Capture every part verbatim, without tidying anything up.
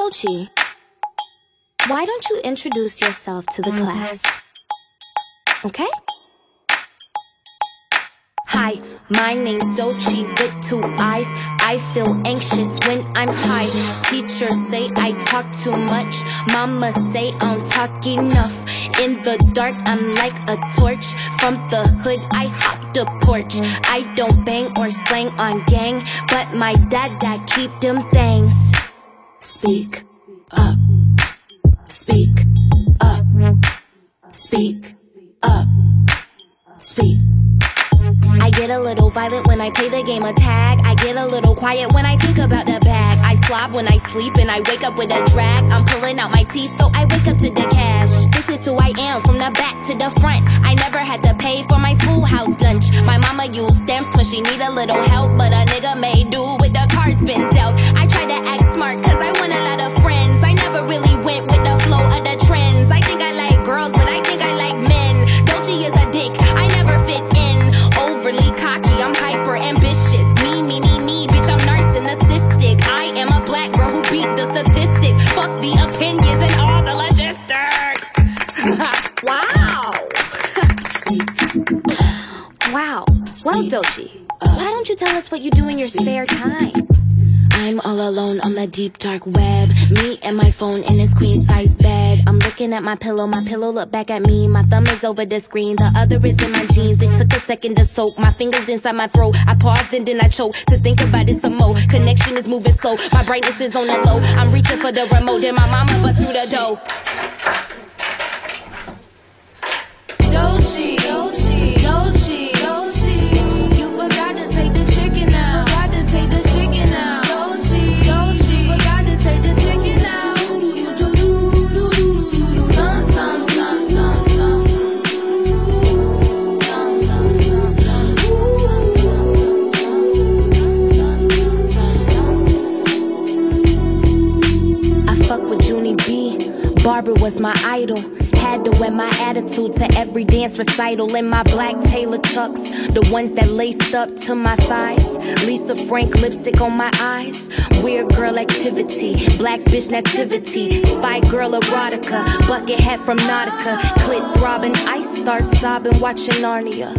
Doechii, why don't you introduce yourself to the class? Okay? Hi, my name's Doechii with two eyes. I feel anxious when I'm high. Teachers say I talk too much. Mama say I don't talk enough. In the dark, I'm like a torch. From the hood, I hop the porch. I don't bang or slang on gang, but my dad, dad keep them things. Speak up. Speak up. Speak up. Speak. I get a little violent when I play the game of tag. I get a little quiet when I think about the bag. I slob when I sleep and I wake up with a drag. I'm pulling out my teeth so I wake up to the cash. This is who I am from the back to the front. I never had to pay for my schoolhouse lunch. My mama used stamps when she need a little help, but a nigga made do with the cards been dealt. I try to act smart cause I want a lot of friends. I never really went with the flow of the trends. I think I like girls, but I think I like men. Doechii is a dick, I never fit in. Overly cocky, I'm hyper ambitious. Me, me, me, me, bitch, I'm narcissistic. I am a black girl who beat the statistics. Fuck the opinions and all the logistics. Wow. Wow. Well, Doechii, why don't you tell us what you do in your spare time? I'm all alone on the deep dark web. Me and my phone in this queen size bed. I'm looking at my pillow, my pillow look back at me. My thumb is over the screen, the other is in my jeans. It took a second to soak, my fingers inside my throat. I paused and then I choked to think about it some more. Connection is moving slow, my brightness is on the low. I'm reaching for the remote, then my mama bust through the door. Doechii, Doechii, Doechii, Doechii. You forgot to take the chicken out. Forgot to take the chicken out. Barbara was my idol. Had to wear my attitude to every dance recital. In my black Taylor Chucks, the ones that laced up to my thighs. Lisa Frank lipstick on my eyes. Weird girl activity, black bitch nativity. Spy girl erotica, bucket hat from Nautica. Clit throbbing, I start sobbing watching Narnia.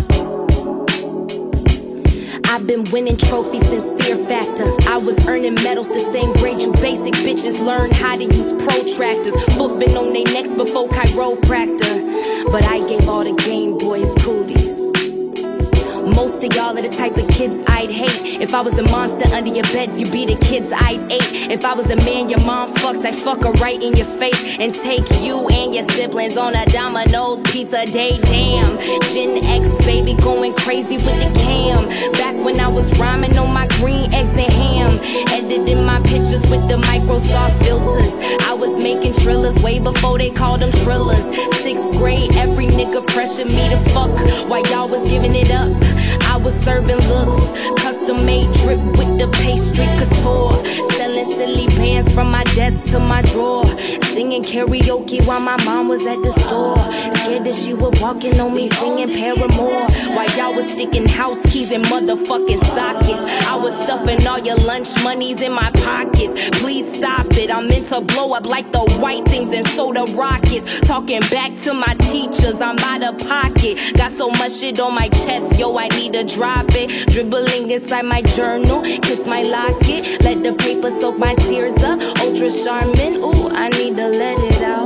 I've been winning trophies since Fear Factor. I was earning medals the same grade you basic bitches learned how to use protractors. Foot been on their necks before chiropractor. But I gave all the Game Boys cooties. Most of y'all are the type of kids I'd hate. If I was the monster under your beds, you'd be the kids I'd ate. If I was a man your mom fucked, I'd fuck her right in your face and take you and your siblings on a Domino's pizza day. Damn, Gen X baby going crazy with the cam. Back when I was rhyming on my green eggs and ham, editing my pictures with the Microsoft filters. I was making trillers way before they called them trillers. Sixth grade, every nigga pressured me to fuck while y'all was giving it up. I was serving looks, custom made drip with the pastry couture. Selling silly pants from my desk to my drawer. Singing karaoke while my mom was at the store. Scared that she would walk in on me singing Paramore. While y'all was sticking house keys in motherfucking sockets. I was stuffing all your lunch monies in my pockets. Please stop it, I'm meant to blow up like the white things and soda rockets. Talking back to my teachers, I'm out of pocket. Got so much shit on my chest, yo, I need to drop it. Dribbling inside my journal, kiss my locket. Let the paper soak my tears up. Ultra Charmin, ooh, I need to let it out.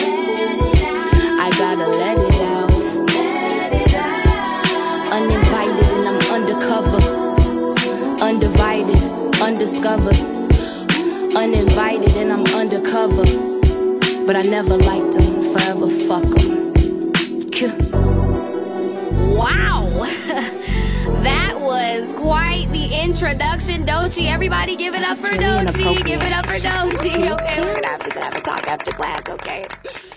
I gotta let it out. Uninvited and I'm undercover. Undivided, undiscovered. Uninvited and I'm undercover. But I never liked them, forever fuck them. Wow! That was quite the introduction, Doechii. Everybody give it up for Doechii. Give it up for Doechii. Okay, we're gonna have to have a talk after class, okay?